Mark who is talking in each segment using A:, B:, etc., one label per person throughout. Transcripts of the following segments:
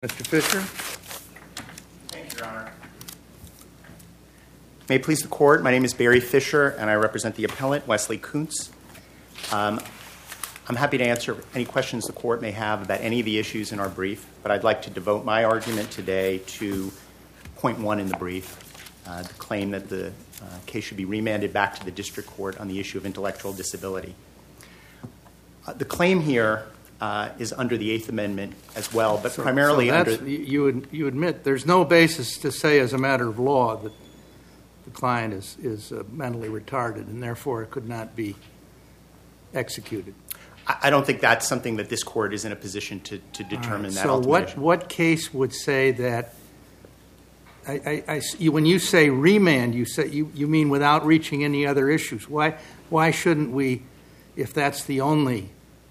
A: Mr. Fisher.
B: Thank you, Your Honor. May it please the Court, my name is Barry Fisher, and I represent the appellant, Wesley Kuntz. I'm happy to answer any questions the Court may have about any of the issues in our brief, but I'd like to devote my argument today to point one in the brief, the claim that the case should be remanded back to the District Court on the issue of intellectual disability. The claim here is under the Eighth Amendment as well, but primarily under...
A: You admit there's no basis to say as a matter of law that the client is mentally retarded and therefore it could not be executed.
B: I don't think that's something that this Court is in a position to determine that ultimate issue.
A: So what case would say that... when you say remand, you mean without reaching any other issues. Why shouldn't we, if that's the only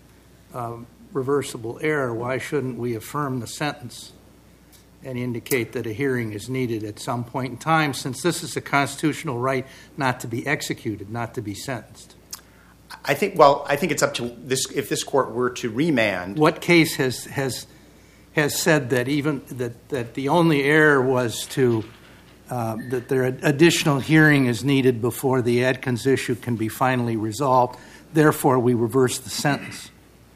A: reversible error, why shouldn't we affirm the sentence and indicate that a hearing is needed at some point in time, since this is a constitutional right not to be executed, not to be sentenced?
B: I think it's up to this. If this Court were to remand,
A: what case has said that that the only error was to that there additional hearing is needed before the Adkins issue can be finally resolved, therefore we reverse the sentence?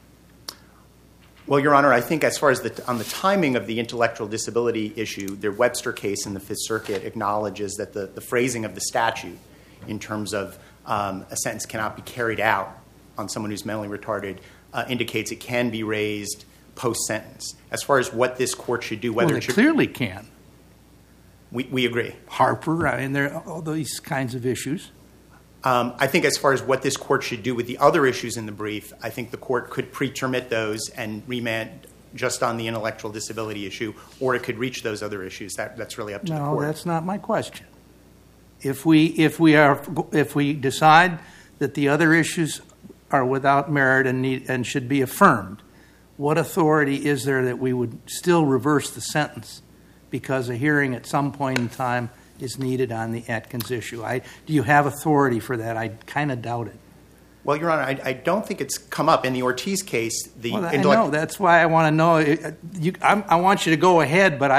B: Well, Your Honor, I think as far as on the timing of the intellectual disability issue, the Webster case in the Fifth Circuit acknowledges that the phrasing of the statute in terms of a sentence cannot be carried out on someone who's mentally retarded indicates it can be raised post-sentence. As far as what this Court should do, whether it
A: clearly can.
B: We agree.
A: Harper, and there are all these kinds of issues.
B: I think as far as what this Court should do with the other issues in the brief, I think the Court could pre-termit those and remand just on the intellectual disability issue, or it could reach those other issues. That's really up to the Court.
A: No, that's not my question. If we decide that the other issues are without merit and should be affirmed, what authority is there that we would still reverse the sentence because a hearing at some point in time is needed on the Atkins issue? Do you have authority for that? I kind of doubt it. Well,
B: Your Honor, I don't think it's come up. In the Ortiz case,
A: I know. That's why I want to know. I want you to go ahead, but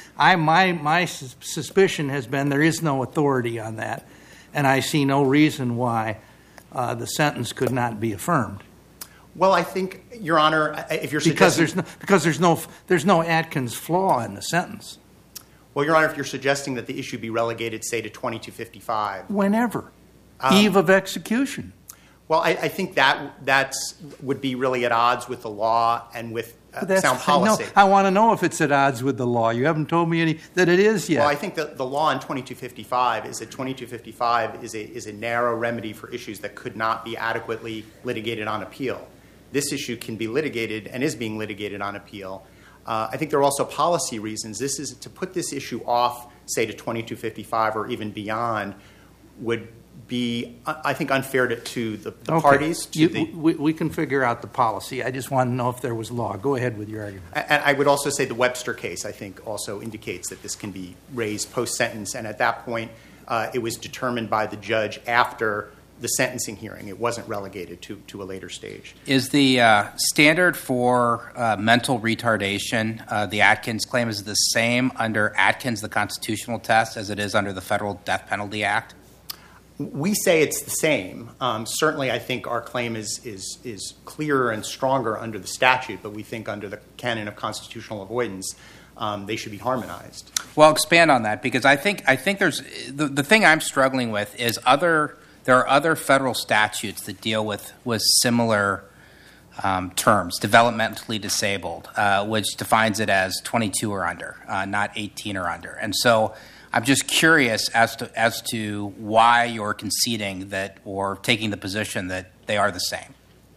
A: my suspicion has been there is no authority on that, and I see no reason why the sentence could not be affirmed.
B: Well, I think, Your Honor, if you're suggesting...
A: Because there's no Atkins flaw in the sentence.
B: Well, Your Honor, if you're suggesting that the issue be relegated, say, to 2255...
A: Whenever. Eve of execution.
B: Well, I think that would be really at odds with the law and with sound policy.
A: I want to know if it's at odds with the law. You haven't told me that it is yet.
B: Well, I think that the law in 2255 is that 2255 is a narrow remedy for issues that could not be adequately litigated on appeal. This issue can be litigated and is being litigated on appeal. I think there are also policy reasons. This is to put this issue off, say, to 2255 or even beyond would be, I think, unfair to the parties.
A: We can figure out the policy. I just want to know if there was law. Go ahead with your argument.
B: And I would also say the Webster case, I think, also indicates that this can be raised post-sentence. And at that point, it was determined by the judge after the sentencing hearing. It wasn't relegated to a later stage.
C: Is the standard for mental retardation, the Atkins claim, is the same under Atkins, the constitutional test, as it is under the Federal Death Penalty Act?
B: We say it's the same. Certainly, I think our claim is clearer and stronger under the statute, but we think under the canon of constitutional avoidance, they should be harmonized.
C: Well, expand on that, because I think there's the thing I'm struggling with is there are other federal statutes that deal with similar terms, developmentally disabled, which defines it as 22 or under, not 18 or under. And so I'm just curious as to why you're conceding that or taking the position that they are the same.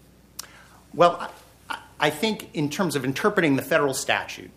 B: Well, I think in terms of interpreting the federal statute,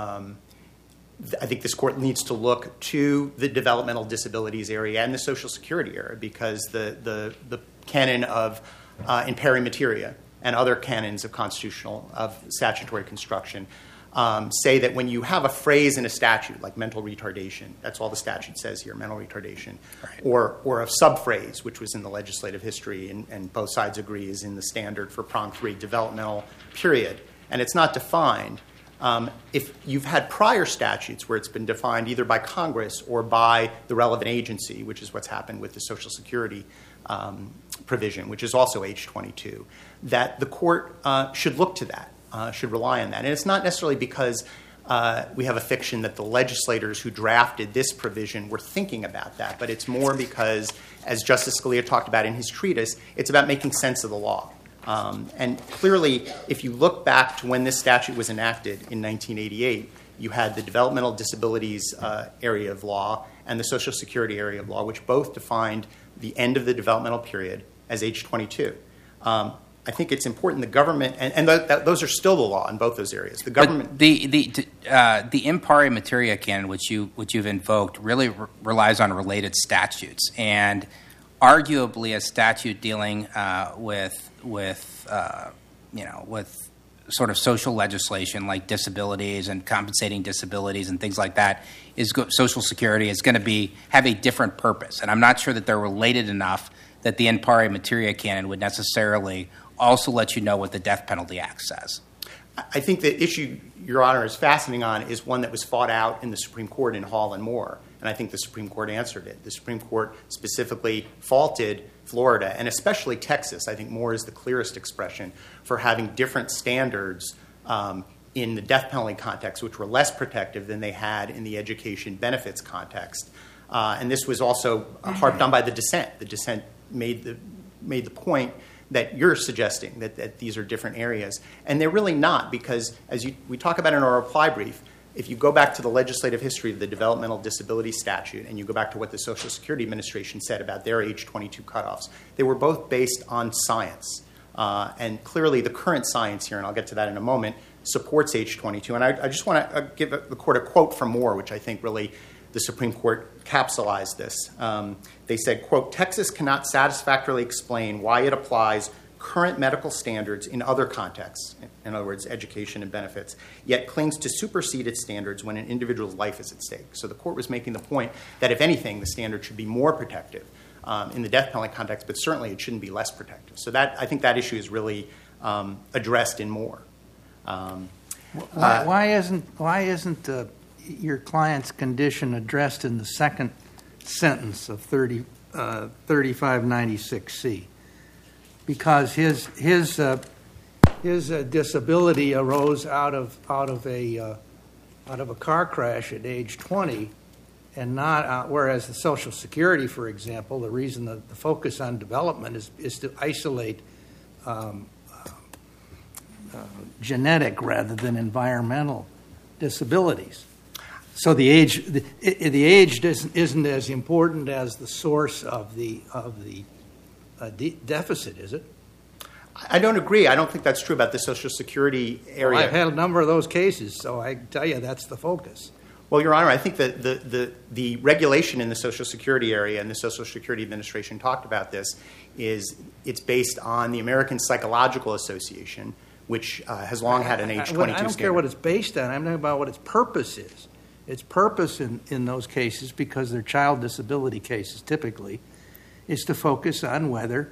B: I think this court needs to look to the developmental disabilities area and the Social Security area, because the canon of imperi materia and other canons of statutory construction say that when you have a phrase in a statute like mental retardation, that's all the statute says here, mental retardation, right, or a subphrase, which was in the legislative history and both sides agree is in the standard for prong 3, developmental period, and it's not defined, If you've had prior statutes where it's been defined either by Congress or by the relevant agency, which is what's happened with the Social Security provision, which is also age 22, that the court should look to that, should rely on that. And it's not necessarily because we have a fiction that the legislators who drafted this provision were thinking about that, but it's more because, as Justice Scalia talked about in his treatise, it's about making sense of the law. And clearly, if you look back to when this statute was enacted in 1988, you had the developmental disabilities area of law and the Social Security area of law, which both defined the end of the developmental period as age 22. I think it's important the government, and those are still the law in both those areas. The government,
C: but the impari materia canon, which you've invoked, really relies on related statutes, and arguably a statute dealing with sort of social legislation like disabilities and compensating disabilities and things like that Social Security is going to have a different purpose, and I'm not sure that they're related enough that the impari materia canon would necessarily also let you know what the Death Penalty Act says.
B: I think the issue Your Honor is fastening on is one that was fought out in the Supreme Court in Hall and Moore, and I think the Supreme Court answered it. The Supreme Court specifically faulted Florida, and especially Texas. I think Moore is the clearest expression for having different standards in the death penalty context, which were less protective than they had in the education benefits context. And this was also harped on by the dissent. The dissent made the point that you're suggesting, that these are different areas. And they're really not, because as we talk about in our reply brief, if you go back to the legislative history of the developmental disability statute and you go back to what the Social Security Administration said about their age 22 cutoffs, they were both based on science. And clearly the current science here, and I'll get to that in a moment, supports age 22. And I just want to give the court a quote from Moore, which I think really the Supreme Court capsulized this. They said, quote, "Texas cannot satisfactorily explain why it applies current medical standards in other contexts, in other words, education and benefits, yet clings to supersede its standards when an individual's life is at stake." So the court was making the point that, if anything, the standard should be more protective in the death penalty context, but certainly it shouldn't be less protective. So I think that issue is really addressed in Moore.
A: Why isn't your client's condition addressed in the second sentence of 3596C? Because his disability arose out of a car crash at age 20, and not whereas the Social Security, for example, the reason the focus on development is to isolate genetic rather than environmental disabilities. So the age isn't as important as the source of the deficit, is it?
B: I don't agree. I don't think that's true about the Social Security area.
A: Well, I've had a number of those cases, so I tell you that's the focus.
B: Well, Your Honor, I think that the regulation in the Social Security area, and the Social Security Administration talked about this, it's based on the American Psychological Association, which has long had an age 22 standard.
A: I don't care what it's based on. I'm talking about what its purpose is. Its purpose in those cases, because they're child disability cases typically, is to focus on whether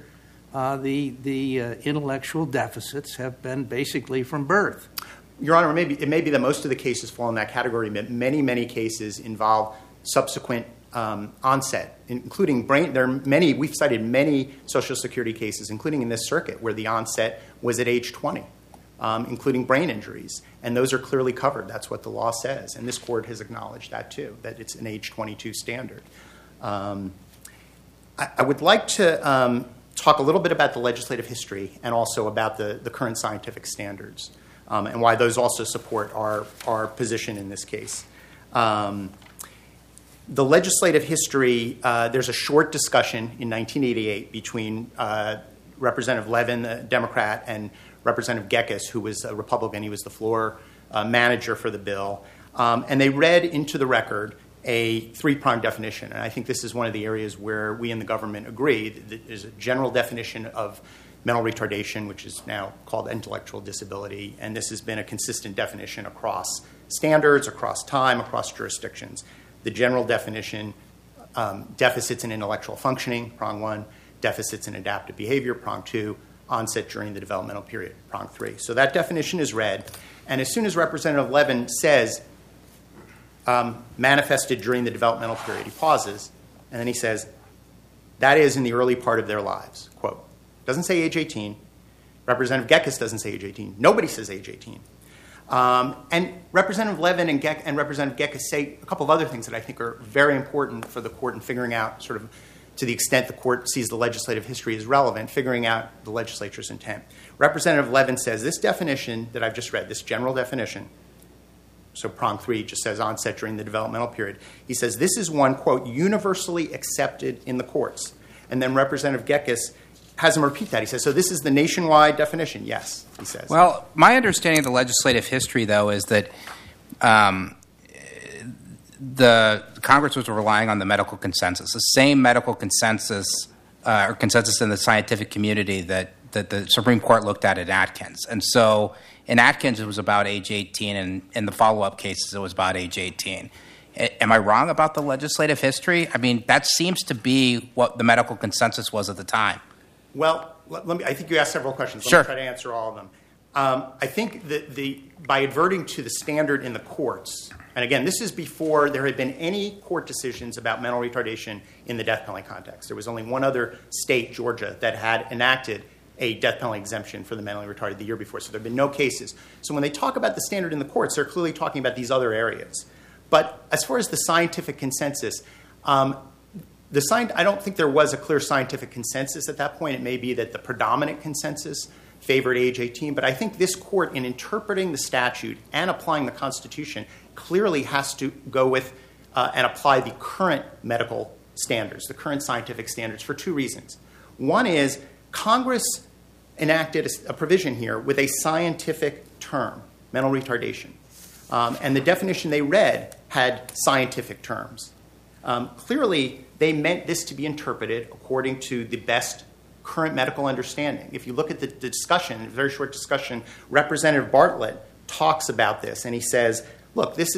A: the intellectual deficits have been basically from birth.
B: Your Honor, it may be that most of the cases fall in that category, but many, many cases involve subsequent onset, including brain. We've cited many Social Security cases, including in this circuit, where the onset was at age 20, including brain injuries. And those are clearly covered. That's what the law says. And this court has acknowledged that, too, that it's an age 22 standard. I would like to talk a little bit about the legislative history and also about the current scientific standards, and why those also support our position in this case. The legislative history, there's a short discussion in 1988 between Representative Levin, the Democrat, and Representative Gekas, who was a Republican. He was the floor manager for the bill. And they read into the record a three-pronged definition. And I think this is one of the areas where we in the government agree that there's a general definition of mental retardation, which is now called intellectual disability. And this has been a consistent definition across standards, across time, across jurisdictions. The general definition, deficits in intellectual functioning, prong 1, deficits in adaptive behavior, prong 2, onset during the developmental period, prong 3. So that definition is read. And as soon as Representative Levin says, manifested during the developmental period, he pauses, and then he says, that is in the early part of their lives, quote. Doesn't say age 18. Representative Gekas doesn't say age 18. Nobody says age 18. And Representative Levin and Representative Gekas say a couple of other things that I think are very important for the court in figuring out, sort of to the extent the court sees the legislative history as relevant, figuring out the legislature's intent. Representative Levin says this definition that I've just read, this general definition, so prong 3 just says onset during the developmental period. He says this is one, quote, universally accepted in the courts. And then Representative Gekas has him repeat that. He says, so this is the nationwide definition? Yes, he says.
C: Well, my understanding of the legislative history, though, is that the Congress was relying on the medical consensus, the same medical consensus or consensus in the scientific community that the Supreme Court looked at in Atkins. And so in Atkins, it was about age 18, and in the follow-up cases, it was about age 18. Am I wrong about the legislative history? I mean, that seems to be what the medical consensus was at the time.
B: Well, I think you asked several questions. Let
C: Sure.
B: me try to answer all of them. I think that by adverting to the standard in the courts, and again, this is before there had been any court decisions about mental retardation in the death penalty context. There was only one other state, Georgia, that had enacted a death penalty exemption for the mentally retarded the year before, so there have been no cases. So when they talk about the standard in the courts, they're clearly talking about these other areas. But as far as the scientific consensus, I don't think there was a clear scientific consensus at that point. It may be that the predominant consensus favored age 18, but I think this court, in interpreting the statute and applying the Constitution, clearly has to go with and apply the current medical standards, the current scientific standards, for two reasons. One is Congress enacted a provision here with a scientific term, mental retardation, and the definition they read had scientific terms. Clearly, they meant this to be interpreted according to the best current medical understanding. If you look at the discussion, a very short discussion, Representative Bartlett talks about this, and he says, look, this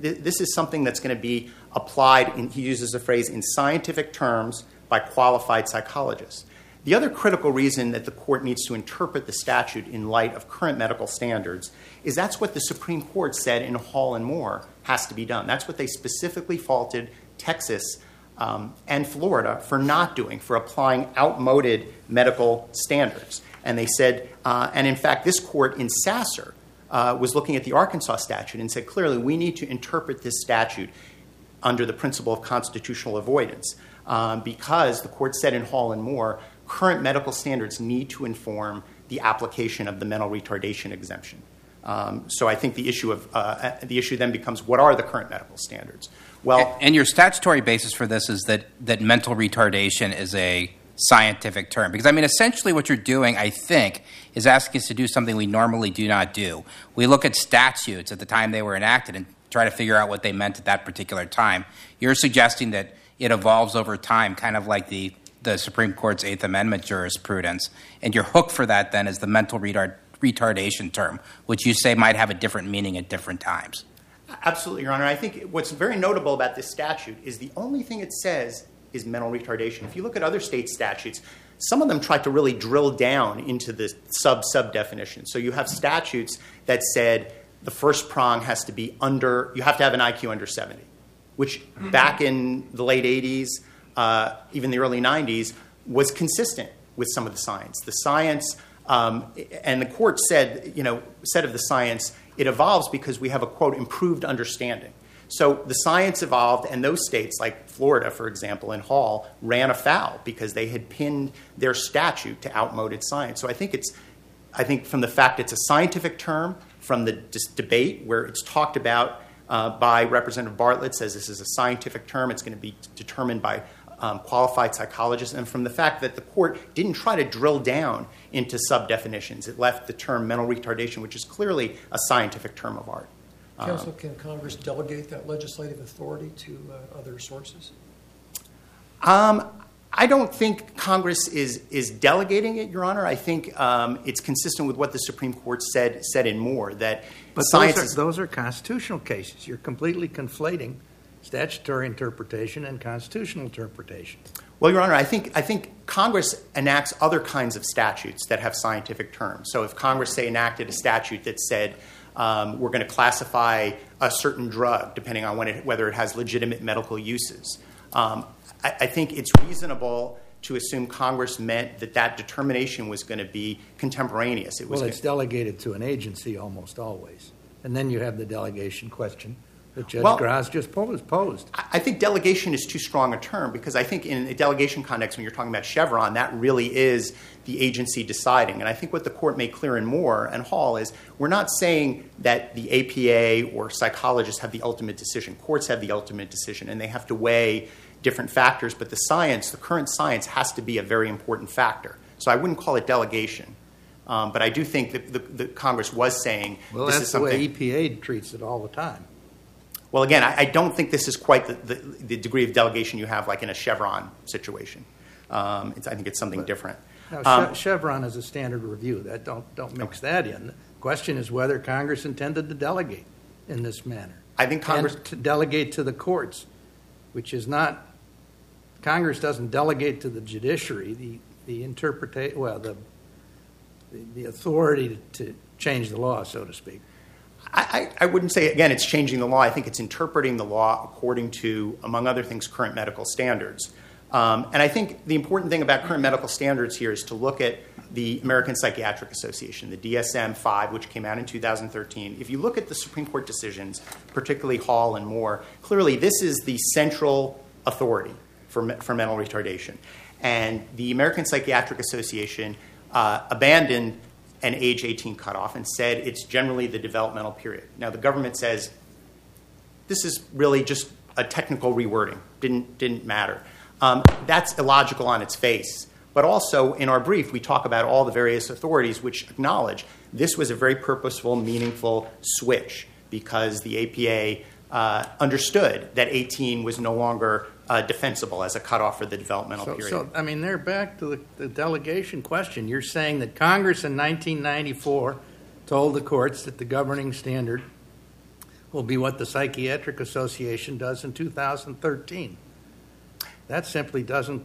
B: is something that's going to be applied, he uses the phrase, in scientific terms by qualified psychologists. The other critical reason that the court needs to interpret the statute in light of current medical standards is that's what the Supreme Court said in Hall and Moore has to be done. That's what they specifically faulted Texas and Florida for not doing, for applying outmoded medical standards. And they said, and in fact, this court in Sasser was looking at the Arkansas statute and said, clearly, we need to interpret this statute under the principle of constitutional avoidance because the court said in Hall and Moore, current medical standards need to inform the application of the mental retardation exemption. So I think the issue then becomes, what are the current medical standards? Well,
C: and your statutory basis for this is that mental retardation is a scientific term. Because, I mean, essentially what you're doing, I think, is asking us to do something we normally do not do. We look at statutes at the time they were enacted and try to figure out what they meant at that particular time. You're suggesting that it evolves over time, kind of like the Supreme Court's Eighth Amendment jurisprudence. And your hook for that, then, is the mental retardation term, which you say might have a different meaning at different times.
B: Absolutely, Your Honor. I think what's very notable about this statute is the only thing it says is mental retardation. If you look at other state statutes, some of them try to really drill down into the sub definition. So you have statutes that said the first prong has to be you have to have an IQ under 70, which back in the late 80s, even the early 90s, was consistent with some of the science. The science, and the court said of the science, it evolves because we have a, quote, improved understanding. So the science evolved, and those states, like Florida, for example, in Hall, ran afoul because they had pinned their statute to outmoded science. So I think from the fact it's a scientific term, from the debate where it's talked about by Representative Bartlett, says this is a scientific term, it's going to be determined by qualified psychologists, and from the fact that the court didn't try to drill down into sub-definitions. It left the term mental retardation, which is clearly a scientific term of art.
D: Counsel, can Congress delegate that legislative authority to other sources?
B: I don't think Congress is delegating it, Your Honor. I think it's consistent with what the Supreme Court said in Moore, that
A: but
B: science
A: those are constitutional cases. You're completely conflating statutory interpretation and constitutional interpretation.
B: Well, Your Honor, I think Congress enacts other kinds of statutes that have scientific terms. So if Congress, say, enacted a statute that said We're going to classify a certain drug depending on whether it has legitimate medical uses. I think it's reasonable to assume Congress meant that determination was going to be contemporaneous.
A: It's delegated to an agency almost always. And then you have the delegation question that Judge Graz just posed.
B: I think delegation is too strong a term, because I think in a delegation context, when you're talking about Chevron, that really is the agency deciding. And I think what the court made clear in Moore and Hall is we're not saying that the APA or psychologists have the ultimate decision. Courts have the ultimate decision, and they have to weigh different factors. But the current science has to be a very important factor. So I wouldn't call it delegation. But I do think that the Congress was saying this is something.
A: Well, that's the way EPA treats it all the time.
B: Well, again, I don't think this is quite the degree of delegation you have like in a Chevron situation. I think it's something different.
A: Now, Chevron is a standard review. Don't mix that in. The question is whether Congress intended to delegate in this manner.
B: I think Congress
A: to delegate to the courts, which is not. Congress doesn't delegate to the judiciary the authority to change the law, so to speak.
B: I wouldn't say, again, it's changing the law. I think it's interpreting the law according to, among other things, current medical standards. And I think the important thing about current medical standards here is to look at the American Psychiatric Association, the DSM-5, which came out in 2013. If you look at the Supreme Court decisions, particularly Hall and Moore, clearly this is the central authority for mental retardation. And the American Psychiatric Association abandoned an age 18 cutoff and said it's generally the developmental period. Now, the government says this is really just a technical rewording. Didn't matter. That's illogical on its face. But also, in our brief, we talk about all the various authorities which acknowledge this was a very purposeful, meaningful switch, because the APA understood that 18 was no longer defensible as a cutoff for the developmental period.
A: So, I mean, they're back to the delegation question. You're saying that Congress in 1994 told the courts that the governing standard will be what the Psychiatric Association does in 2013. That simply doesn't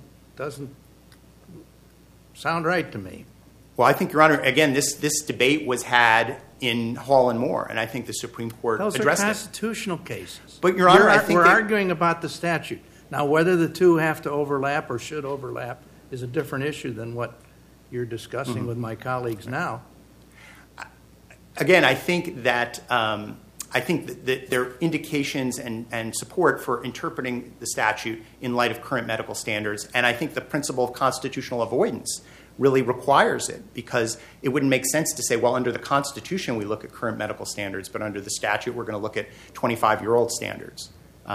A: sound right to me.
B: Well, I think, Your Honor, again, this debate was had in Hall and Moore, and I think the Supreme Court addressed it.
A: Those are constitutional cases.
B: But, Your Honor, I think
A: we're arguing about the statute. Now, whether the two have to overlap or should overlap is a different issue than what you're discussing with my colleagues now.
B: Again, I think that there are indications and support for interpreting the statute in light of current medical standards, and I think the principle of constitutional avoidance really requires it, because it wouldn't make sense to say, well, under the Constitution we look at current medical standards, but under the statute we're going to look at 25-year-old standards.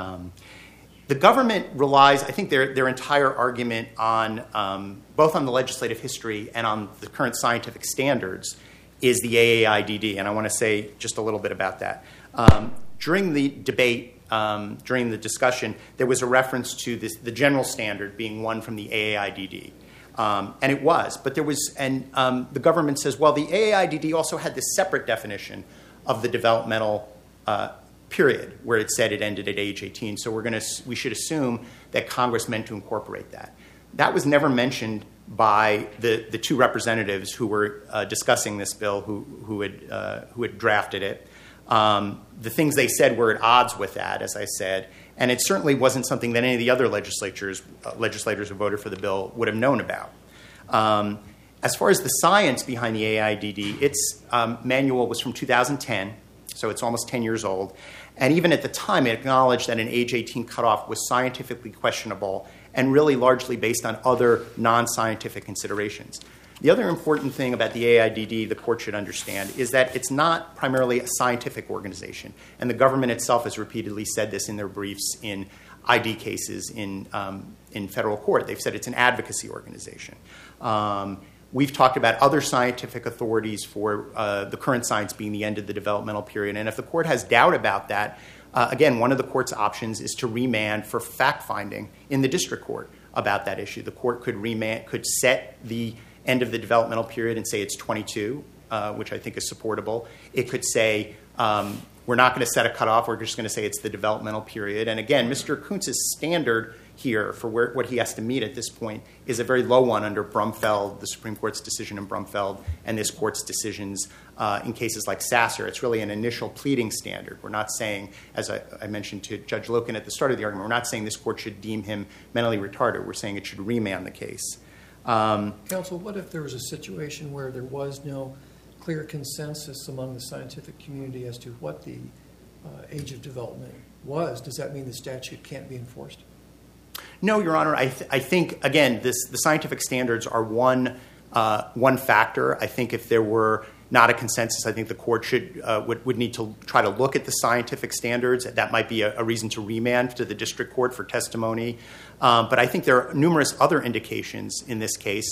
B: The government relies, I think their entire argument on both on the legislative history and on the current scientific standards is the AAIDD, and I want to say just a little bit about that. During the debate, during the discussion, there was a reference to the general standard being one from the AAIDD. And it was, but there was, and the government says, well, the AAIDD also had this separate definition of the developmental period, where it said it ended at age 18. So we should assume that Congress meant to incorporate that. That was never mentioned by the two representatives who were discussing this bill, who had drafted it. The things they said were at odds with that, as I said, and it certainly wasn't something that any of the other legislators who voted for the bill would have known about. As far as the science behind the AAIDD, its manual was from 2010, so it's almost 10 years old. And even at the time, it acknowledged that an age 18 cutoff was scientifically questionable and really largely based on other non-scientific considerations. The other important thing about the AAIDD the court should understand is that it's not primarily a scientific organization. And the government itself has repeatedly said this in their briefs in ID cases in federal court. They've said it's an advocacy organization. We've talked about other scientific authorities for the current science being the end of the developmental period. And if the court has doubt about that, again, one of the court's options is to remand for fact-finding in the district court about that issue. The court could set the end of the developmental period and say it's 22, which I think is supportable. It could say we're not going to set a cutoff. We're just going to say it's the developmental period. And again, Mr. Kuntz's standard here for what he has to meet at this point is a very low one under Brumfeld, the Supreme Court's decision in Brumfeld, and this Court's decisions in cases like Sasser. It's really an initial pleading standard. We're not saying, as I mentioned to Judge Loken at the start of the argument, we're not saying this Court should deem him mentally retarded. We're saying it should remand the case.
D: Counsel, what if there was a situation where there was no clear consensus among the scientific community as to what the age of development was? Does that mean the statute can't be enforced?
B: No, Your Honor. I think, again, the scientific standards are one factor. I think if there were not a consensus, I think the Court would need to try to look at the scientific standards. That might be a reason to remand to the district court for testimony. But I think there are numerous other indications in this case.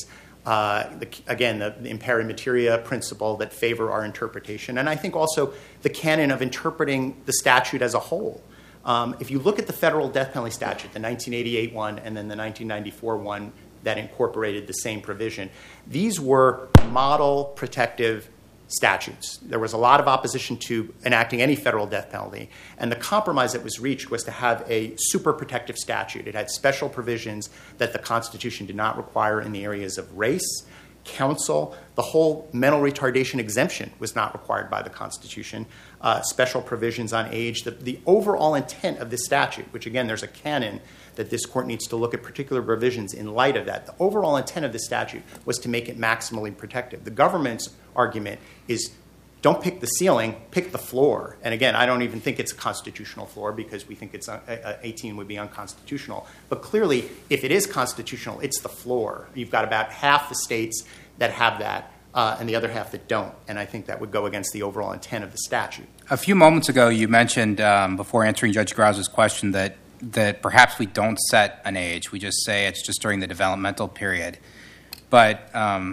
B: Again, the imperi materia principle that favor our interpretation. And I think also the canon of interpreting the statute as a whole. If you look at the federal death penalty statute, the 1988 one and then the 1994 one that incorporated the same provision, these were model protective statutes. There was a lot of opposition to enacting any federal death penalty, and the compromise that was reached was to have a super protective statute. It had special provisions that the Constitution did not require in the areas of race, counsel. The whole mental retardation exemption was not required by the Constitution. Special provisions on age. The overall intent of this statute, which again, there's a canon that this Court needs to look at particular provisions in light of that. The overall intent of the statute was to make it maximally protective. The government's argument is don't pick the ceiling, pick the floor. And again, I don't even think it's a constitutional floor because we think 18 would be unconstitutional. But clearly, if it is constitutional, it's the floor. You've got about half the states that have that and the other half that don't. And I think that would go against the overall intent of the statute.
C: A few moments ago, you mentioned, before answering Judge Grouse's question, that perhaps we don't set an age. We just say it's just during the developmental period. But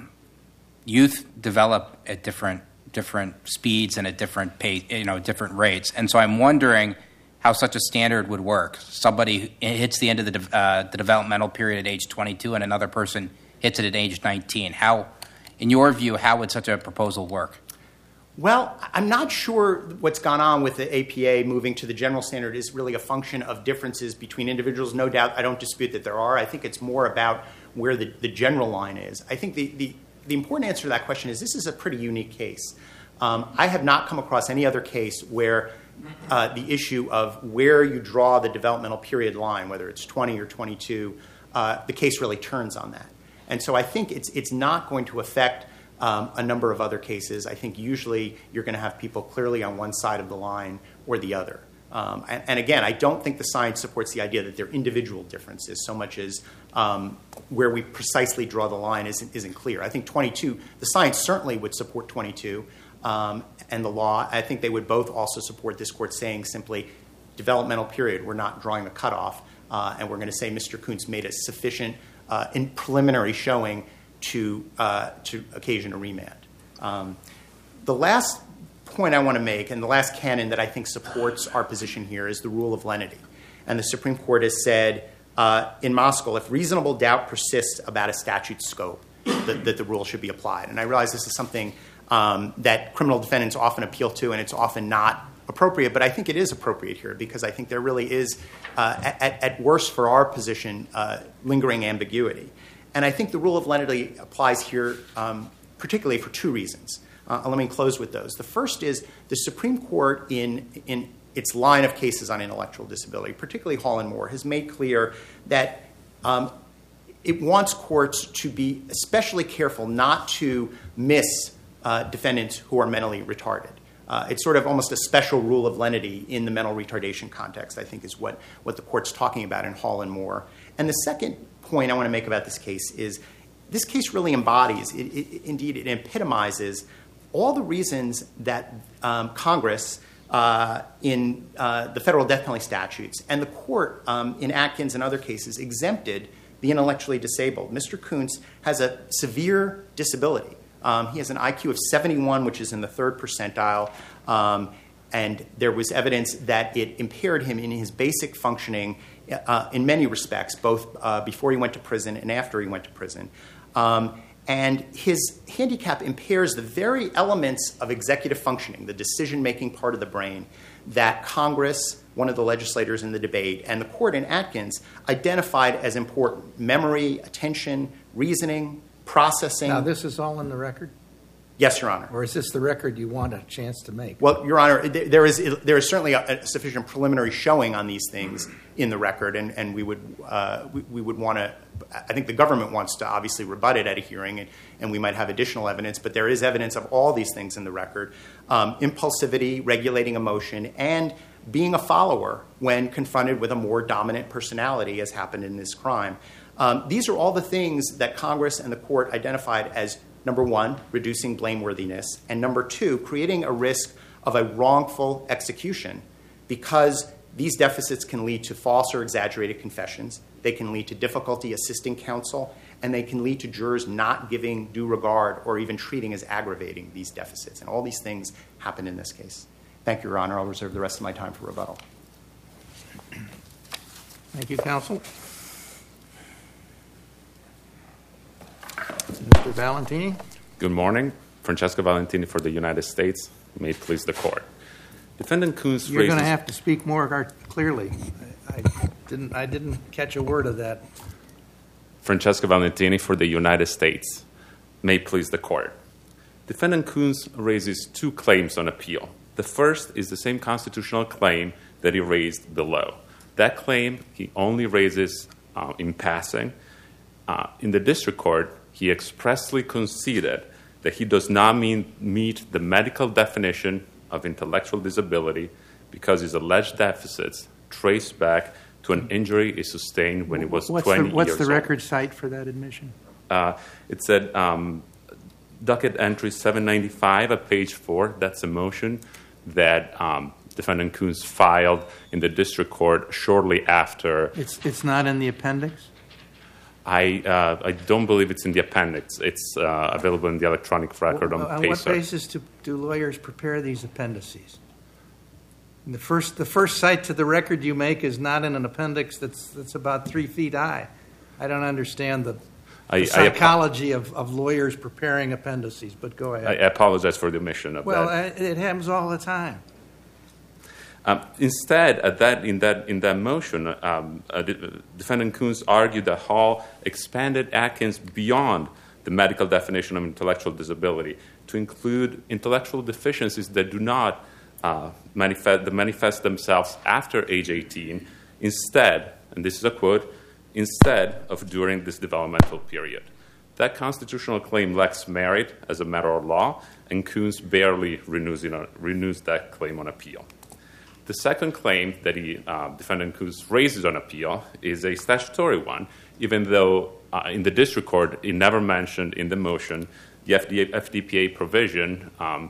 C: youth develop at different speeds and at different pace, different rates. And so I'm wondering how such a standard would work. Somebody hits the end of the developmental period at age 22 and another person hits it at age 19. How, in your view, how would such a proposal work?
B: Well, I'm not sure what's gone on with the APA moving to the general standard is really a function of differences between individuals. No doubt, I don't dispute that there are. I think it's more about where the general line is. I think the important answer to that question is this is a pretty unique case. I have not come across any other case where the issue of where you draw the developmental period line, whether it's 20 or 22, the case really turns on that. And so I think it's not going to affect a number of other cases. I think usually you're going to have people clearly on one side of the line or the other. And again, I don't think the science supports the idea that there are individual differences so much as where we precisely draw the line isn't clear. I think 22, the science certainly would support 22 and the law. I think they would both also support this Court saying simply developmental period, we're not drawing the cutoff, and we're going to say Mr. Kuntz made a sufficient in preliminary showing to occasion a remand. The last point I want to make, and the last canon that I think supports our position here, is the rule of lenity. And the Supreme Court has said in Moskal, if reasonable doubt persists about a statute's scope, that the rule should be applied. And I realize this is something that criminal defendants often appeal to, and it's often not appropriate, but I think it is appropriate here because I think there really is, at worst for our position, lingering ambiguity. And I think the rule of lenity applies here particularly for two reasons. Let me close with those. The first is the Supreme Court in its line of cases on intellectual disability, particularly Hall and Moore, has made clear that it wants courts to be especially careful not to miss defendants who are mentally retarded. It's sort of almost a special rule of lenity in the mental retardation context, I think is what the Court's talking about in Hall and Moore. And the second point I want to make about this case is this case really embodies, indeed it epitomizes all the reasons that Congress in the federal death penalty statutes and the court in Atkins and other cases exempted the intellectually disabled. Mr. Kuntz has a severe disability. He has an IQ of 71, which is in the 3rd percentile, and there was evidence that it impaired him in his basic functioning in many respects, both before he went to prison and after he went to prison. And his handicap impairs the very elements of executive functioning, the decision-making part of the brain, that Congress, one of the legislators in the debate, and the court in Atkins identified as important: memory, attention, reasoning, processing.
A: Now, this is all in the record?
B: Yes, Your Honor.
A: Or is this the record you want a chance to make?
B: Well, Your Honor, there is certainly a sufficient preliminary showing on these things in the record, and we would want to. I think the government wants to obviously rebut it at a hearing, and we might have additional evidence. But there is evidence of all these things in the record: impulsivity, regulating emotion, and being a follower when confronted with a more dominant personality, as happened in this crime. These are all the things that Congress and the court identified as, number one, reducing blameworthiness, and number two, creating a risk of a wrongful execution, because these deficits can lead to false or exaggerated confessions, they can lead to difficulty assisting counsel, and they can lead to jurors not giving due regard or even treating as aggravating these deficits. And all these things happen in this case. Thank you, Your Honor. I'll reserve the rest of my time for rebuttal.
A: Thank you, counsel. Mr. Valentini.
E: Good morning. Francesco Valentini for the United States. May it please the court. Defendant Coons
A: You're going to have to speak more clearly. I didn't catch a word of that.
E: Francesco Valentini for the United States. May it please the court. Defendant Coons raises two claims on appeal. The first is the same constitutional claim that he raised below. That claim he only raises in passing. In the district court, he expressly conceded that he does not meet the medical definition of intellectual disability because his alleged deficits trace back to an injury he sustained when he was 20 years old.
A: What's the record cite for that admission?
E: It said docket entry 795 at page 4. That's a motion that Defendant Coons filed in the district court shortly after.
A: It's not in the appendix?
E: I don't believe it's in the appendix. It's available in the electronic record on PACER.
A: On what basis do lawyers prepare these appendices? The first cite to the record you make is not in an appendix that's about 3 feet high. I don't understand the psychology of lawyers preparing appendices, but go ahead.
E: I apologize for the omission of that.
A: Well, it happens all the time.
E: Instead, in that motion, Defendant Coons argued that Hall expanded Atkins beyond the medical definition of intellectual disability to include intellectual deficiencies that do not manifest themselves after age 18, instead, and this is a quote, instead of during this developmental period. That constitutional claim lacks merit as a matter of law, and Coons barely renews that claim on appeal. The second claim that Defendant Coons raises on appeal is a statutory one, even though in the district court it never mentioned in the motion the FDPA provision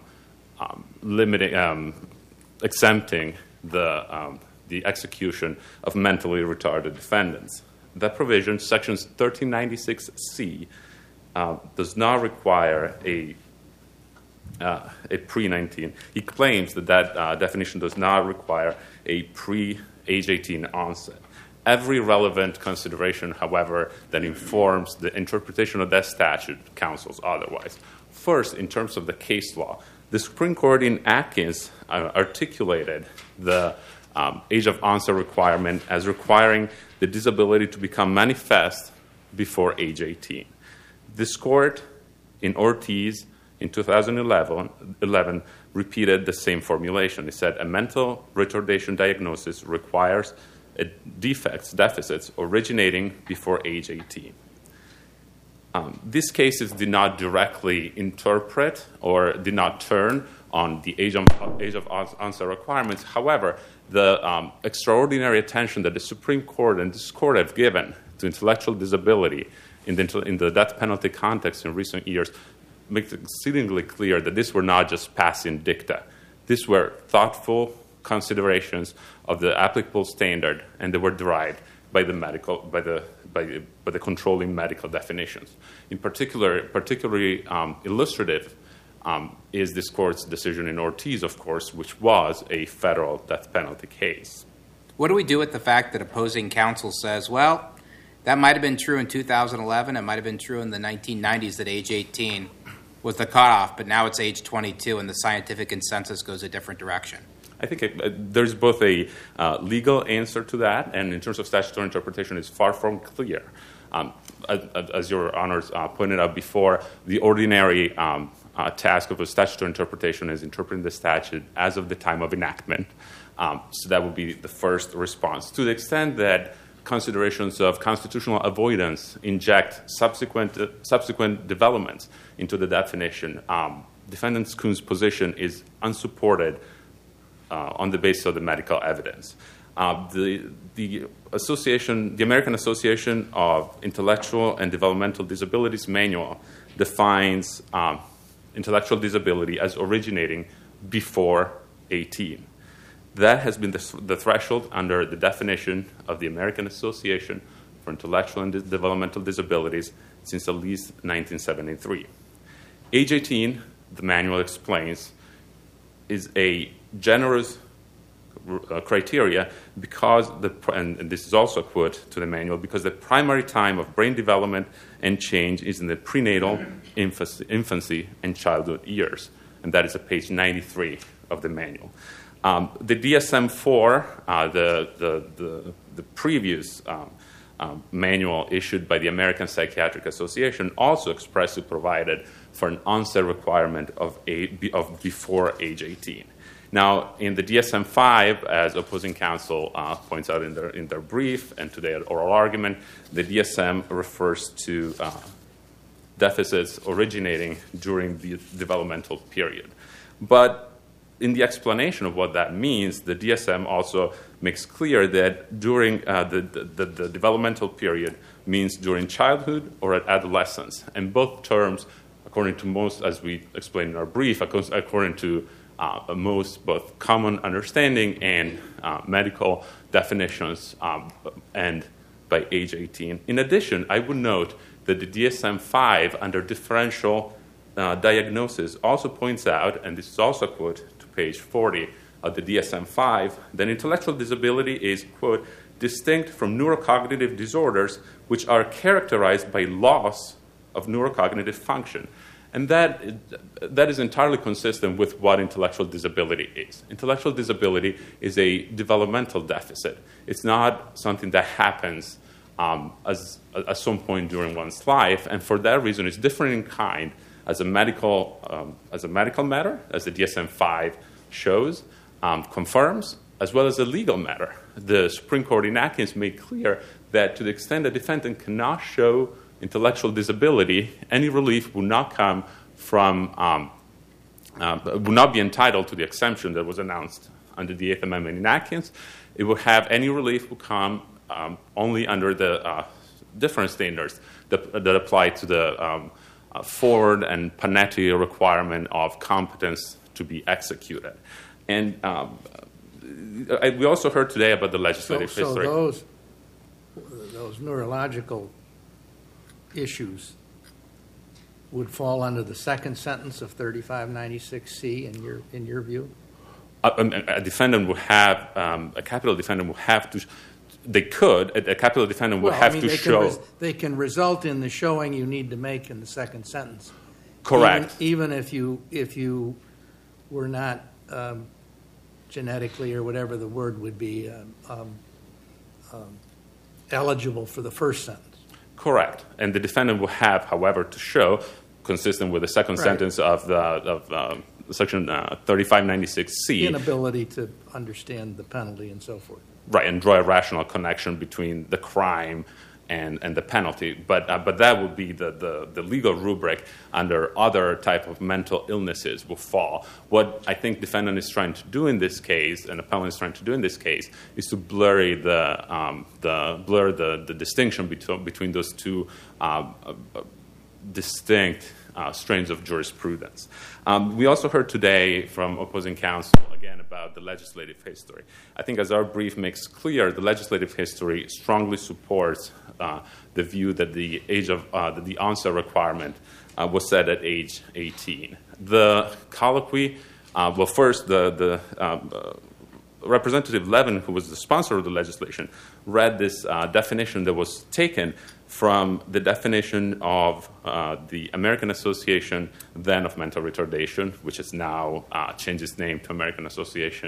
E: exempting the execution of mentally retarded defendants. That provision, sections 1396C, does not require a pre-19. He claims that definition does not require a pre-age 18 onset. Every relevant consideration, however, that informs the interpretation of that statute counsels otherwise. First, in terms of the case law, the Supreme Court in Atkins articulated the age of onset requirement as requiring the disability to become manifest before age 18. This court in Ortiz in 2011 repeated the same formulation. It said a mental retardation diagnosis requires deficits originating before age 18. These cases did not directly interpret or did not turn on the age of onset requirements. However, the extraordinary attention that the Supreme Court and this court have given to intellectual disability in the death penalty context in recent years makes it exceedingly clear that these were not just passing dicta. These were thoughtful considerations of the applicable standard, and they were derived by the controlling medical definitions. In particularly illustrative is this court's decision in Ortiz, of course, which was a federal death penalty case.
C: What do we do with the fact that opposing counsel says, well, that might have been true in 2011, it might have been true in the 1990s that age 18 was the cutoff, but now it's age 22 and the scientific consensus goes a different direction?
E: I think there's both a legal answer to that, and in terms of statutory interpretation, it's far from clear. As your honors pointed out before, the ordinary task of a statutory interpretation is interpreting the statute as of the time of enactment. So that would be the first response. To the extent that considerations of constitutional avoidance inject subsequent developments into the definition, defendant Kuhn's position is unsupported on the basis of the medical evidence. The American Association of Intellectual and Developmental Disabilities Manual defines intellectual disability as originating before 18. That has been the threshold under the definition of the American Association for Intellectual and Developmental Disabilities since at least 1973. Age 18, the manual explains, is a generous criteria because and this is also a quote to the manual, because the primary time of brain development and change is in the prenatal, infancy, and childhood years. And that is at page 93 of the manual. The DSM-IV, the previous manual issued by the American Psychiatric Association, also expressly provided for an onset requirement of before age 18. Now, in the DSM-V, as opposing counsel points out in their brief and today at oral argument, the DSM refers to deficits originating during the developmental period. But in the explanation of what that means, the DSM also makes clear that during the developmental period means during childhood or at adolescence. And both terms, according to most, as we explained in our brief, according to most both common understanding and medical definitions, and by age 18. In addition, I would note that the DSM-V under differential diagnosis also points out, and this is also a quote to page 40 of the DSM-V, that intellectual disability is, quote, distinct from neurocognitive disorders which are characterized by loss of neurocognitive function. And that is entirely consistent with what intellectual disability is. Intellectual disability is a developmental deficit. It's not something that happens at some point during one's life, and for that reason, it's different in kind as a medical matter, as the DSM-V shows, confirms, as well as a legal matter. The Supreme Court in Atkins made clear that to the extent the defendant cannot show intellectual disability, any relief will not come from, will not be entitled to the exemption that was announced under the Eighth Amendment in Atkins. It will have any relief will come only under the different standards that apply to the Ford and Panetti requirement of competence to be executed. And we also heard today about the legislative history.
A: So those neurological issues would fall under the second sentence of 3596C in your view?
E: A defendant would have a capital defendant would have to. They could. A capital defendant would have to show.
A: They can result in the showing you need to make in the second sentence.
E: Correct.
A: Even if you were not genetically or whatever the word would be eligible for the first sentence.
E: Correct. And the defendant will have, however, to show, consistent with the second sentence of Section 3596C,
A: inability to understand the penalty and so forth.
E: Right, and draw a rational connection between the crime and the penalty. But that would be the legal rubric under other type of mental illnesses will fall. What I think defendant is trying to do in this case, and appellant is trying to do in this case, is to blur the distinction between those two distinct strains of jurisprudence. We also heard today from opposing counsel again about the legislative history. I think as our brief makes clear, the legislative history strongly supports the view that the age of the onset requirement was set at age 18. The colloquy, well, first the Representative Levin, who was the sponsor of the legislation, read this definition that was taken from the definition of the American Association then of Mental Retardation, which has now changed its name to American Association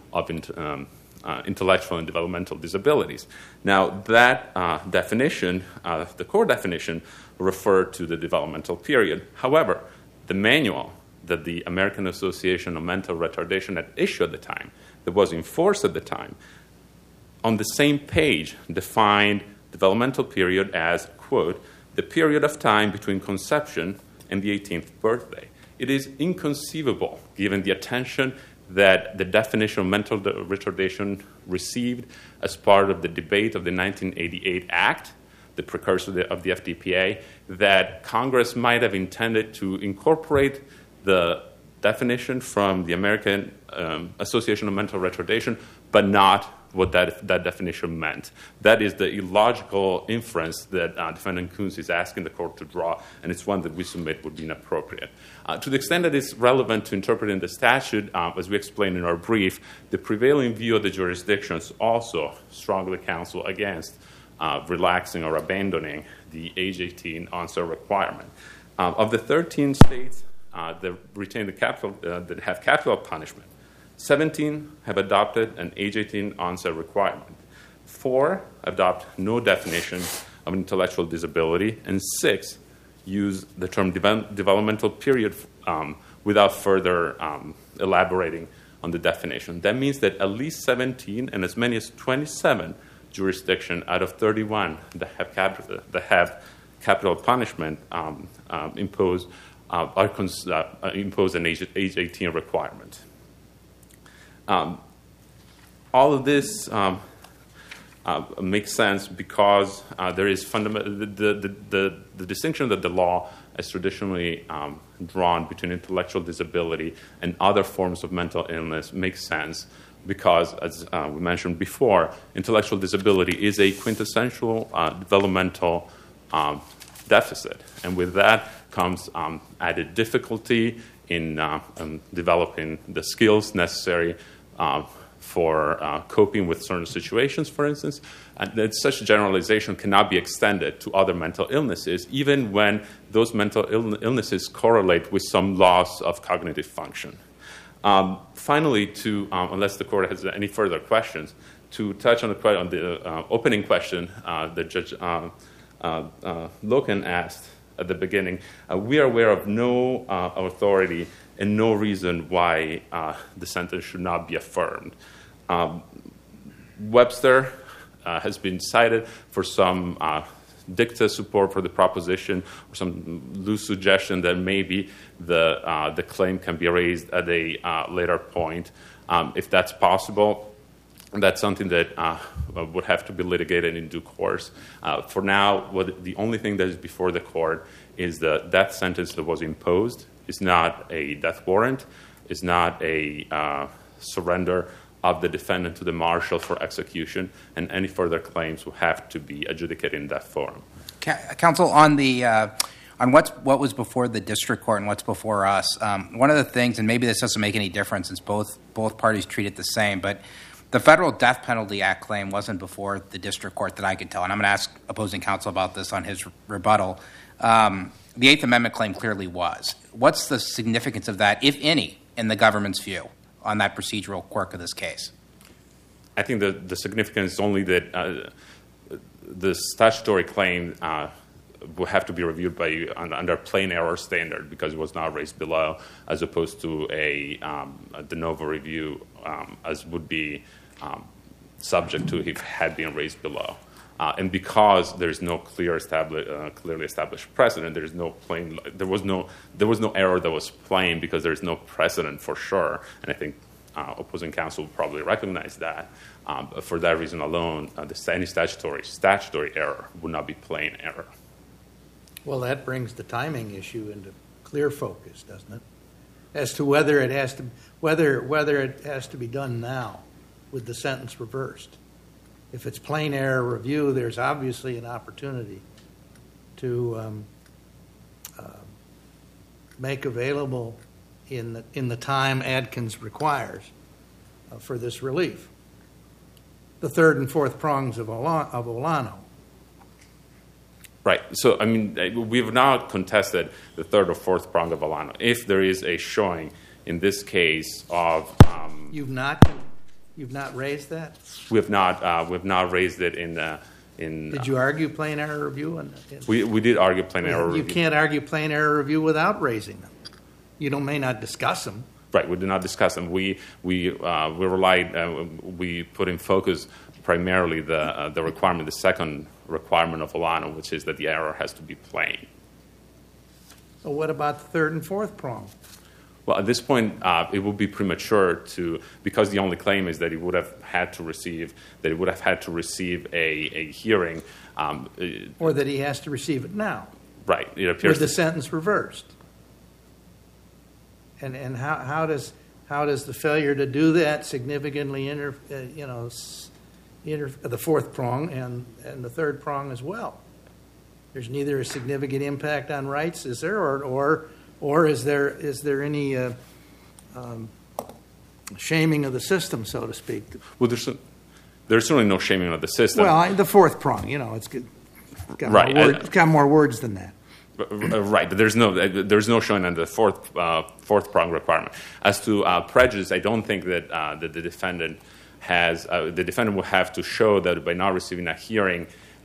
E: of intellectual and developmental disabilities. Now, that definition, the core definition, referred to the developmental period. However, the manual that the American Association of Mental Retardation had issued at the time, that was in force at the time, on the same page defined developmental period as, quote, the period of time between conception and the 18th birthday. It is inconceivable, given the attention that the definition of mental retardation received as part of the debate of the 1988 Act, the precursor of the FDPA, that Congress might have intended to incorporate the definition from the American Association of Mental Retardation, but not what that definition meant. That is the illogical inference that Defendant Coons is asking the court to draw, and it's one that we submit would be inappropriate. To the extent that it's relevant to interpreting the statute, as we explained in our brief, the prevailing view of the jurisdictions also strongly counsel against relaxing or abandoning the age 18 onset requirement. Of the 13 states that retain the capital, that have capital punishment, 17 have adopted an age 18 onset requirement. 4 adopt no definition of intellectual disability, and 6 use the term developmental period without further elaborating on the definition. That means that at least 17 and as many as 27 jurisdictions out of 31 that have capital punishment impose an age 18 requirement. All of this makes sense because there is the distinction that the law has traditionally drawn between intellectual disability and other forms of mental illness makes sense because, as we mentioned before, intellectual disability is a quintessential developmental deficit, and with that comes added difficulty in developing the skills necessary for coping with certain situations, for instance. And that such generalization cannot be extended to other mental illnesses, even when those mental illnesses correlate with some loss of cognitive function. Finally, unless the court has any further questions, to touch on the opening question that Judge Loken asked at the beginning, we are aware of no authority and no reason why the sentence should not be affirmed. Webster has been cited for some dicta support for the proposition or some loose suggestion that maybe the claim can be raised at a later point. If that's possible, that's something that would have to be litigated in due course. For now, the only thing that is before the court is the death sentence that was imposed. It's not a death warrant. It's not a surrender of the defendant to the marshal for execution, and any further claims will have to be adjudicated in that forum.
C: Counsel, on what was before the district court and what's before us, one of the things, and maybe this doesn't make any difference since both parties treat it the same, but the Federal Death Penalty Act claim wasn't before the district court that I could tell, and I'm going to ask opposing counsel about this on his rebuttal. The Eighth Amendment claim clearly was. What's the significance of that, if any, in the government's view on that procedural quirk of this case?
E: I think the significance is only that the statutory claim will have to be reviewed under a plain error standard because it was not raised below, as opposed to a de novo review, as would be subject to if it had been raised below. And because there's no clearly established precedent, there was no error that was plain because there's no precedent for sure. And I think opposing counsel will probably recognize that. For that reason alone, any statutory error would not be plain error.
A: Well, that brings the timing issue into clear focus, doesn't it? As to whether it has to be done now with the sentence reversed. If it's plain error review, there's obviously an opportunity to make available in the time Adkins requires for this relief. The third and fourth prongs of Olano.
E: Right. So, I mean, we've not contested the third or fourth prong of Olano. If there is a showing in this case of...
A: You've not? You've not raised that?
E: We have not raised it in.
A: Did you argue plain error review?
E: We did argue plain error
A: You
E: review.
A: can't argue plain error review without raising them. You may not discuss them.
E: Right, we did not discuss them. We relied. We put in focus primarily the requirement, the second requirement of Olano, which is that the error has to be plain.
C: So
A: what about the third and fourth prong?
E: Well, at this point, it would be premature because the only claim is that he would have had to receive a hearing,
A: or that he has to receive it now.
E: Right, it appears
A: with the sentence reversed. And how does the failure to do that significantly the fourth prong and the third prong as well? There's neither a significant impact on rights, is there, or is there any shaming of the system, so to speak?
E: Well, there's certainly no shaming of the system.
A: Well, the fourth prong, it's got
E: right.
A: It's got more words than that.
E: Right, but there's no showing on the fourth prong requirement. As to prejudice, I don't think that the defendant will have to show that by not receiving a hearing,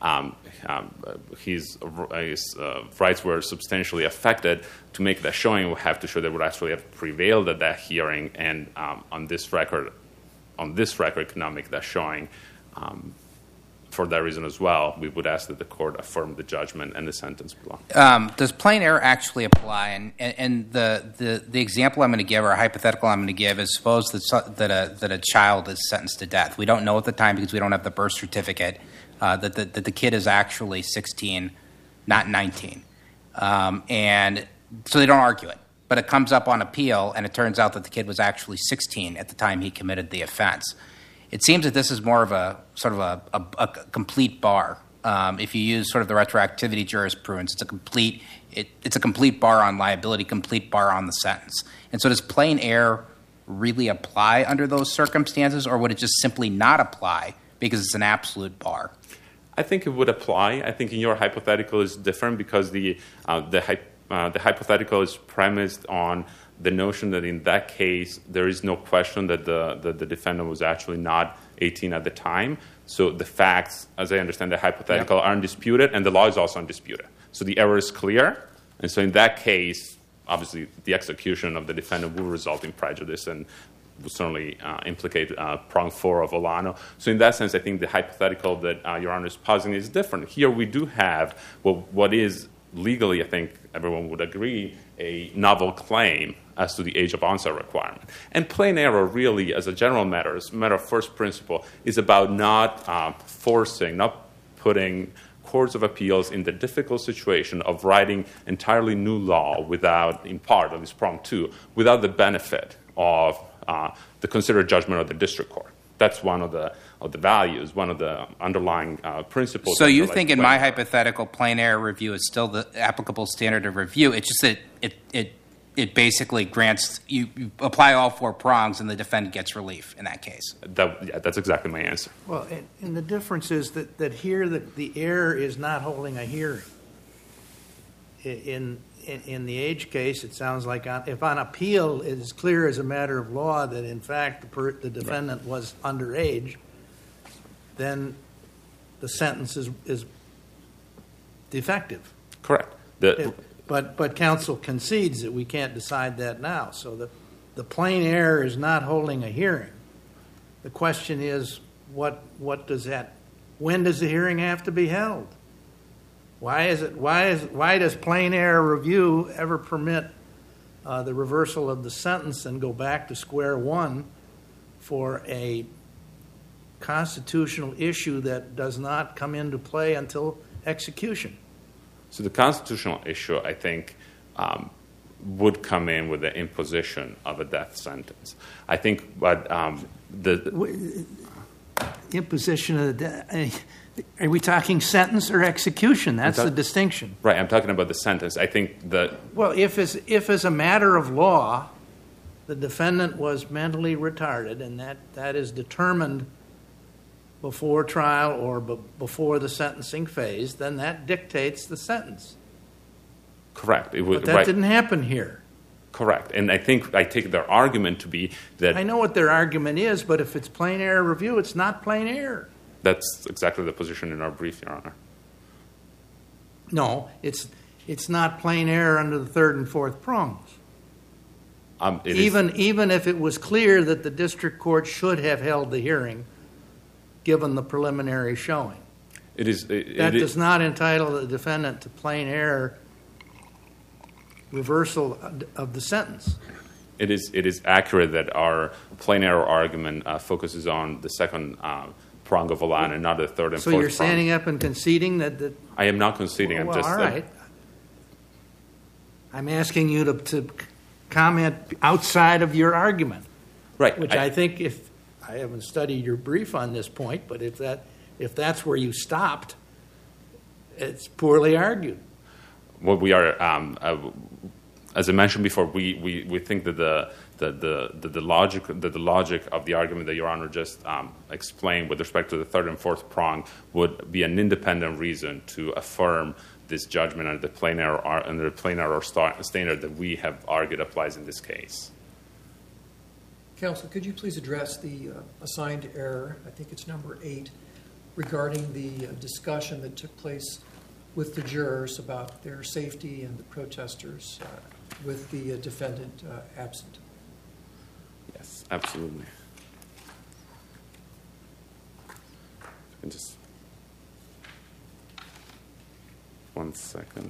E: his rights were substantially affected. To make that showing, will have to show that would actually have prevailed at that hearing, and on this record, cannot make that showing. For that reason as well, we would ask that the court affirm the judgment and the sentence below.
C: Does plain error actually apply? And the example I'm going to give, or a hypothetical I'm going to give, is suppose that a child is sentenced to death. We don't know at the time because we don't have the birth certificate that the kid is actually 16, not 19, and so they don't argue it. But it comes up on appeal, and it turns out that the kid was actually 16 at the time he committed the offense. It seems that this is more of a sort of a complete bar. If you use sort of the retroactivity jurisprudence, it's a complete bar on liability, complete bar on the sentence. And so does plain error really apply under those circumstances, or would it just simply not apply because it's an absolute bar?
E: I think it would apply. I think in your hypothetical is different because the hypothetical is premised on the notion that in that case there is no question that the defendant was actually not 18 at the time. So the facts, as I understand the hypothetical, are undisputed, and the law is also undisputed. So the error is clear, and so in that case, obviously the execution of the defendant will result in prejudice and would certainly implicate prong 4 of Olano. So in that sense, I think the hypothetical that Your Honor is positing is different. Here we do have what is legally, I think everyone would agree, a novel claim as to the age of onset requirement. And plain error really, as a general matter, as a matter of first principle, is about not putting courts of appeals in the difficult situation of writing entirely new law without, in part, at least prong 2, without the benefit of the considered judgment of the district court. That's one of the values, one of the underlying principles.
C: So you think in my hypothetical, plain error review is still the applicable standard of review. It's just that it basically grants, you apply all 4 prongs and the defendant gets relief in that case.
E: That's exactly my answer.
A: Well, and the difference is that here the error is not holding a hearing. In the age case, it sounds like if on appeal it is clear as a matter of law that in fact the defendant was underage, then the sentence is defective.
E: Correct.
A: But counsel concedes that we can't decide that now. So the plain error is not holding a hearing. The question is, when does the hearing have to be held? Why does plain error review ever permit the reversal of the sentence and go back to square one for a constitutional issue that does not come into play until execution?
E: So the constitutional issue, I think, would come in with the imposition of a death sentence. I think what the
A: imposition of the death. Are we talking sentence or execution? That's the distinction.
E: Right, I'm talking about the sentence. I think that...
A: Well, if as a matter of law, the defendant was mentally retarded, and that is determined before trial or before the sentencing phase, then that dictates the sentence.
E: Correct.
A: But that didn't happen here.
E: Correct. And I take their argument to be that...
A: I know what their argument is, but if it's plain error review, it's not plain error.
E: That's exactly the position in our brief, Your Honor.
A: No, it's not plain error under the third and fourth prongs. Even if it was clear that the district court should have held the hearing, given the preliminary showing. That does not entitle the defendant to plain error reversal of the sentence.
E: It is accurate that our plain error argument focuses on the second prong of Alana and not the third and fourth prong.
A: So you're standing up and conceding that...
E: I am not conceding.
A: Well, all right. I'm asking you to comment outside of your argument.
E: Right.
A: Which I think, if I haven't studied your brief on this point, but if that's where you stopped, it's poorly argued.
E: Well, we are, as I mentioned before, we think that the logic of the argument that Your Honor just explained with respect to the third and fourth prong would be an independent reason to affirm this judgment under the plain error standard that we have argued applies in this case.
D: Counsel, could you please address the assigned error, I think it's number 8, regarding the discussion that took place with the jurors about their safety and the protesters with the defendant absent?
E: Yes, absolutely. Just 1 second.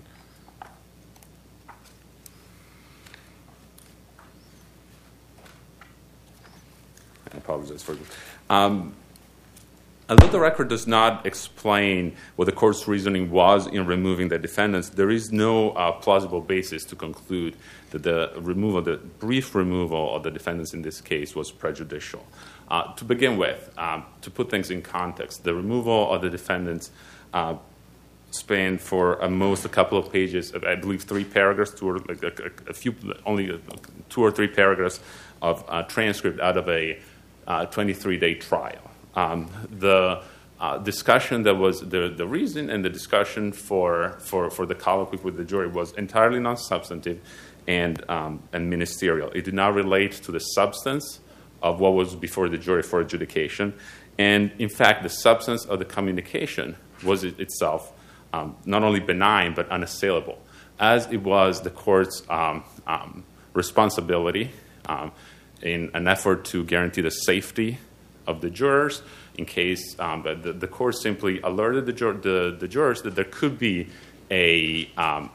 E: I apologize for this. Although the record does not explain what the court's reasoning was in removing the defendants, there is no plausible basis to conclude that the brief removal of the defendants in this case was prejudicial. To begin with, to put things in context, the removal of the defendants spanned for at most a couple of pages, I believe 3 paragraphs, only 2 or 3 paragraphs of transcript out of a 23-day trial. The discussion that was the reason and the discussion for the colloquy with the jury was entirely non-substantive and ministerial. It did not relate to the substance of what was before the jury for adjudication. And in fact, the substance of the communication was itself not only benign but unassailable, as it was the court's responsibility in an effort to guarantee the safety of the jurors, in case the court simply alerted the jurors that there could be a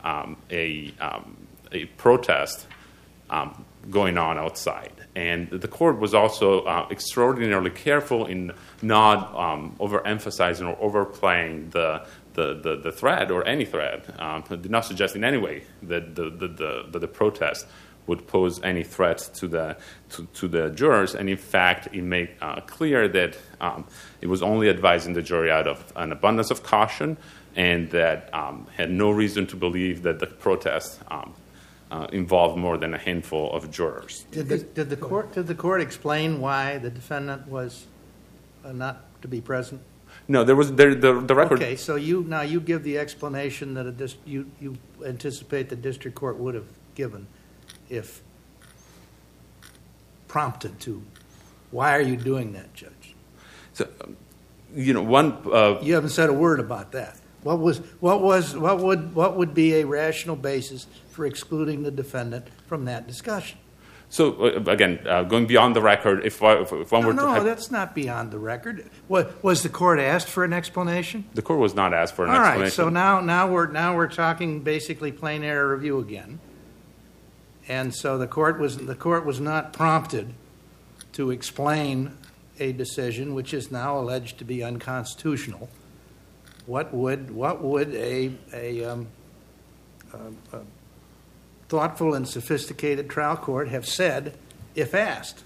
E: protest going on outside. And the court was also extraordinarily careful in not overemphasizing or overplaying the threat or any threat. It did not suggest in any way that the protest would pose any threat to the jurors, and in fact, it made clear that it was only advising the jury out of an abundance of caution, and that had no reason to believe that the protest involved more than a handful of jurors.
A: Did the court explain why the defendant was not to be present?
E: No, there was the record.
A: Okay, so you give the explanation that you anticipate the district court would have given if prompted to. Why are you doing that, Judge?
E: So, you
A: haven't said a word about that. What would be a rational basis for excluding the defendant from that discussion?
E: So again, going beyond the record, if one were to
A: no, that's not beyond the record. Was the court asked for an explanation?
E: The court was not asked for an explanation.
A: All right. So now we're talking basically plain error review again. And so the court was not prompted to explain a decision which is now alleged to be unconstitutional. What would a thoughtful and sophisticated trial court have said if asked?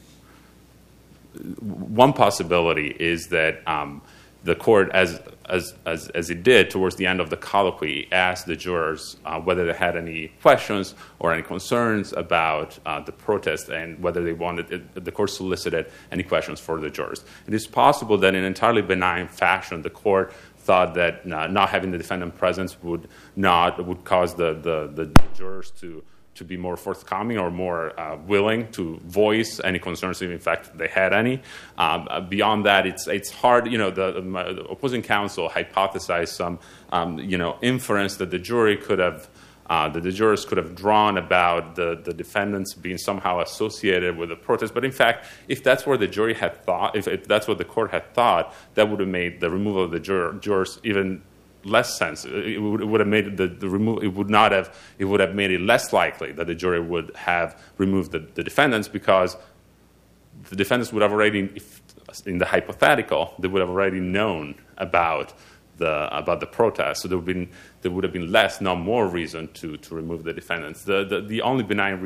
E: One possibility is that the court, as it did towards the end of the colloquy, asked the jurors whether they had any questions or any concerns about the protest, and whether they wanted the court solicited any questions for the jurors. It is possible that in an entirely benign fashion, the court thought that not having the defendant present would cause the jurors to to be more forthcoming or more willing to voice any concerns, if in fact they had any. Beyond that, it's hard. The opposing counsel hypothesized some, inference that the jury could have. That the jurors could have drawn about the defendants being somehow associated with the protest. But in fact, if that's what the jury had thought, if that's what the court had thought, that would have made the removal of the jurors even less sense. It would have made the removal. It would have made it less likely that the jury would have removed the defendants, because the defendants would have already, in the hypothetical, they would have already known about the protest. So there would have been less, not more, reason to remove the defendants. The only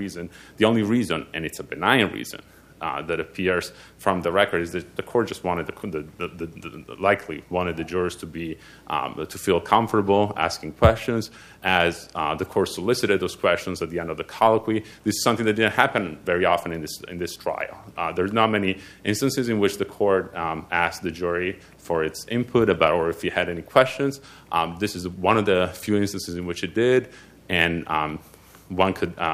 E: reason, and it's a benign reason, that appears from the record is that the court just wanted likely wanted the jurors to be to feel comfortable asking questions. As the court solicited those questions at the end of the colloquy, this is something that didn't happen very often in this trial. There's not many instances in which the court asked the jury for its input about, or if he had any questions. This is one of the few instances in which it did, and one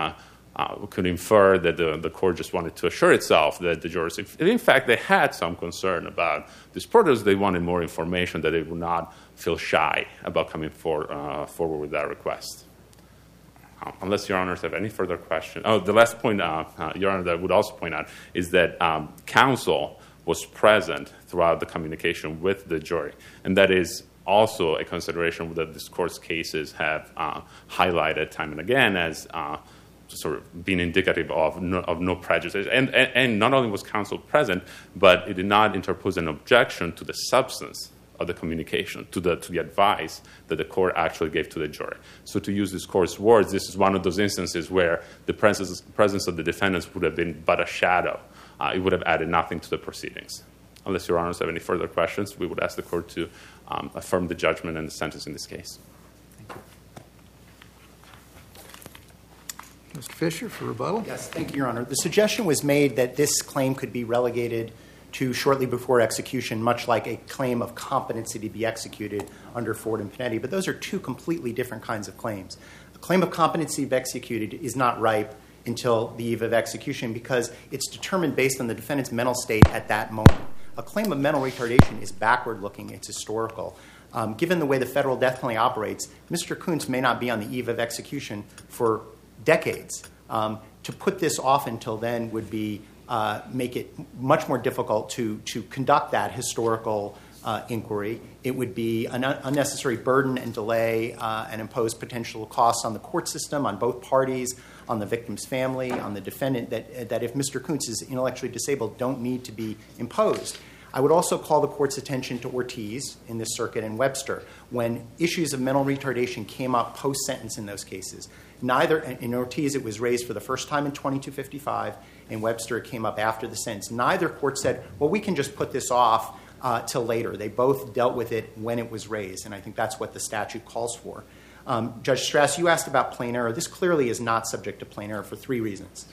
E: could infer that the court just wanted to assure itself that the jurors, if in fact they had some concern about this protest, they wanted more information, that they would not feel shy about coming forward with that request. Unless Your Honors have any further questions. Oh, the last point, Your Honor, that I would also point out is that counsel was present throughout the communication with the jury, and that is also a consideration that this court's cases have highlighted time and again as sort of being indicative of no prejudice. And not only was counsel present, but it did not interpose an objection to the substance of the communication, to the advice that the court actually gave to the jury. So to use this court's words, this is one of those instances where the presence of the defendants would have been but a shadow. It would have added nothing to the proceedings. Unless Your Honors have any further questions, we would ask the court to affirm the judgment and the sentence in this case.
A: Mr. Fisher for rebuttal.
B: Yes, thank you, Your Honor. The suggestion was made that this claim could be relegated to shortly before execution, much like a claim of competency to be executed under Ford and Panetti. But those are two completely different kinds of claims. A claim of competency to be executed is not ripe until the eve of execution because it's determined based on the defendant's mental state at that moment. A claim of mental retardation is backward-looking. It's historical. Given the way the federal death penalty operates, Mr. Kuntz may not be on the eve of execution for decades. To put this off until then would be make it much more difficult to conduct that historical inquiry. It would be an unnecessary burden and delay and impose potential costs on the court system, on both parties, on the victim's family, on the defendant, that if Mr. Kuntz is intellectually disabled, don't need to be imposed. I would also call the court's attention to Ortiz in this circuit and Webster. When issues of mental retardation came up post-sentence in those cases, in Ortiz it was raised for the first time in 2255, in Webster it came up after the sentence. Neither court said, well, we can just put this off till later. They both dealt with it when it was raised, and I think that's what the statute calls for. Judge Strass, you asked about plain error. This clearly is not subject to plain error for three reasons.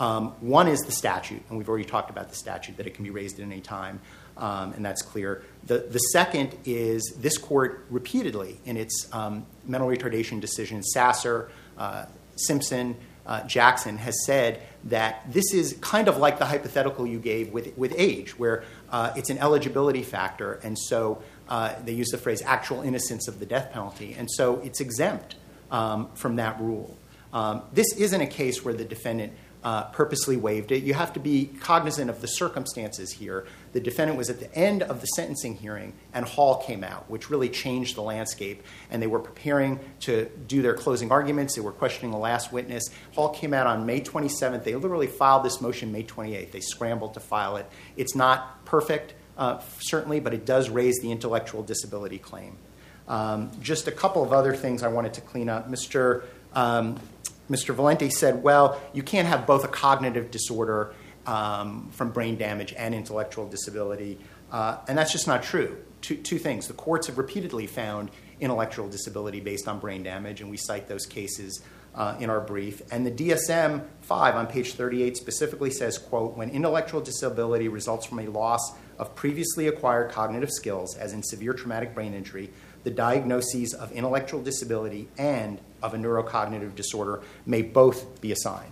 B: One is the statute, and we've already talked about the statute, that it can be raised at any time, and that's clear. The second is this court repeatedly in its mental retardation decisions, Sasser, Simpson, Jackson, has said that this is kind of like the hypothetical you gave with age, where it's an eligibility factor, and so they use the phrase actual innocence of the death penalty, and so it's exempt from that rule. This isn't a case where the defendant purposely waived it. You have to be cognizant of the circumstances here. The defendant was at the end of the sentencing hearing, and Hall came out, which really changed the landscape, and they were preparing to do their closing arguments. They were questioning the last witness. Hall came out on May 27th. They literally filed this motion May 28th. They scrambled to file it. It's not perfect, certainly, but it does raise the intellectual disability claim. Just a couple of other things I wanted to clean up. Mr. Valente said, well, you can't have both a cognitive disorder from brain damage and intellectual disability, and that's just not true. Two things. The courts have repeatedly found intellectual disability based on brain damage, and we cite those cases in our brief. And the DSM-5 on page 38 specifically says, quote, when intellectual disability results from a loss of previously acquired cognitive skills, as in severe traumatic brain injury, the diagnoses of intellectual disability and of a neurocognitive disorder may both be assigned.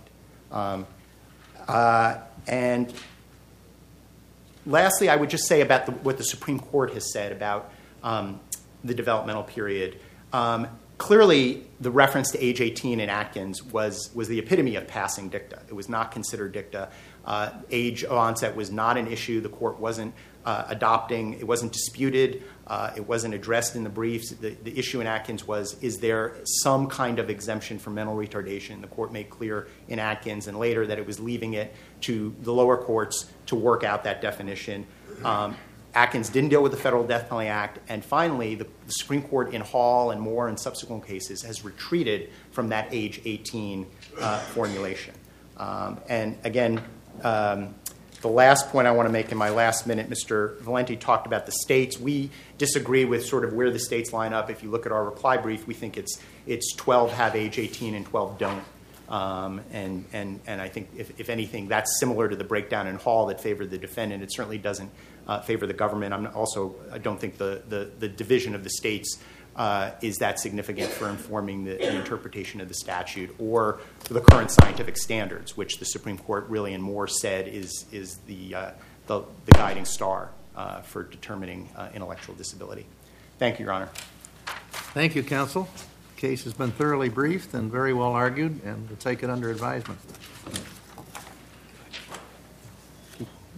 B: And lastly, I would just say about what the Supreme Court has said about the developmental period. Clearly, the reference to age 18 in Atkins was the epitome of passing dicta. It was not considered dicta. Age of onset was not an issue. The court wasn't adopting. It wasn't disputed. It wasn't addressed in the briefs. The issue in Atkins was, is there some kind of exemption for mental retardation? The court made clear in Atkins and later that it was leaving it to the lower courts to work out that definition. Atkins didn't deal with the Federal Death Penalty Act. And finally, the Supreme Court in Hall and Moore and subsequent cases has retreated from that age 18 formulation. And again, the last point I want to make in my last minute, Mr. Valenti talked about the states. We disagree with sort of where the states line up. If you look at our reply brief, we think it's 12 have age 18 and 12 don't. And I think, if anything, that's similar to the breakdown in Hall that favored the defendant. It certainly doesn't favor the government. I don't think the division of the states is that significant for informing the interpretation of the statute or the current scientific standards, which the Supreme Court really in Moore said is the guiding star for determining intellectual disability. Thank you, Your Honor.
A: Thank you, counsel. The case has been thoroughly briefed and very well argued, and we'll take it under advisement.